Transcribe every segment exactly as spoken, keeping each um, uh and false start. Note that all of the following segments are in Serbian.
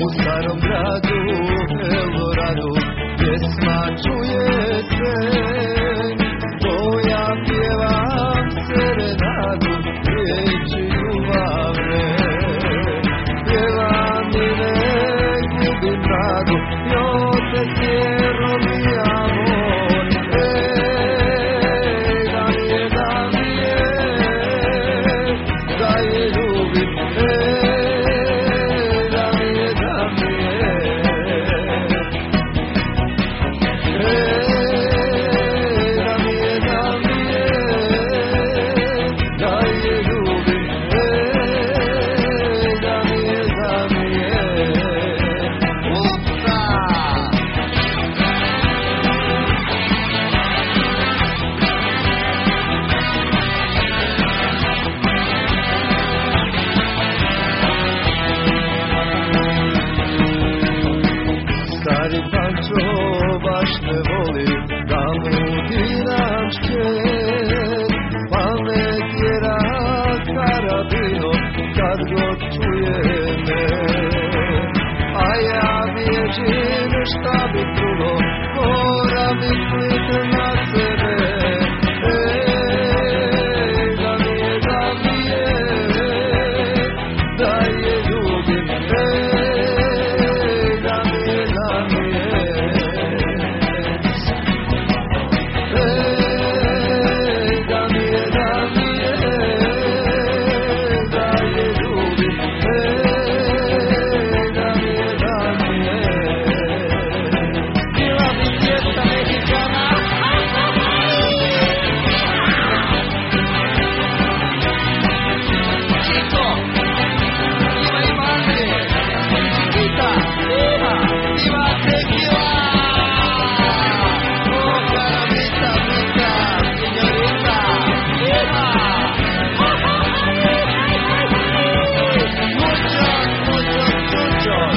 U starom gradu Eldoradu pjesma čuje se, to ja pjevam serenadu, riječi ljubavne. Pjevam i nek ljubim radu, yo te quiero mi amor. Ej, da mi je, da mi je, da je ljubim. Ej, da mi je, da mi je. Ej, da mi je, da mi je, da je ljubim. Ej, da mi je, da mi je. Upsa! Stari Pančo baš me voli da mu diram šket, pa me tjera karabinom kad god čuje me. A ja bježim šta bi drugo, mora mislit na sebe. Ej, da mi je, da mi je, da je ljubim. Ej, da mi je, da mi je. Ej, da mi je, da mi je, da je ljubim. Ej, da mi je, da mi je. Bila bi fiesta mexicana. Chico, viva el madre, chiquita, viva, viva tequila. Oh, caramita, rica, señorita, viva. Muchos, muchos chuchos.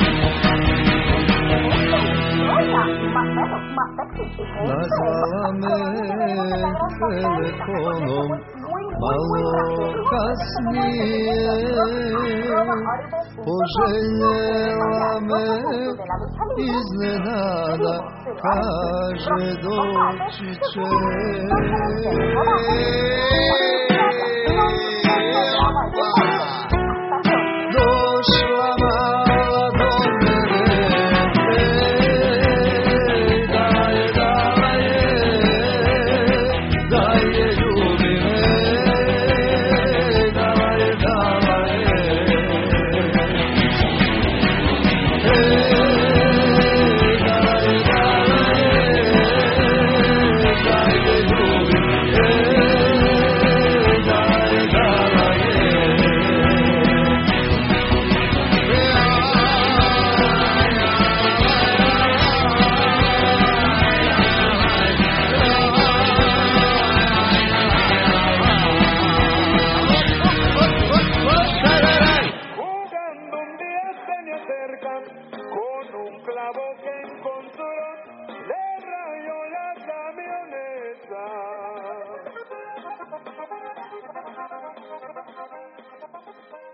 Nazvala me telefonom malo kasnije, poželjela me iznenada, kaže doći će. Došla mala do mene, ej, da je, da je, da je ljubim. Ej, da je, da je. Ej, da je, da je, da je ljubim. Ej, da je, da je. Jugando un día se me acercan con un clavo que encontré.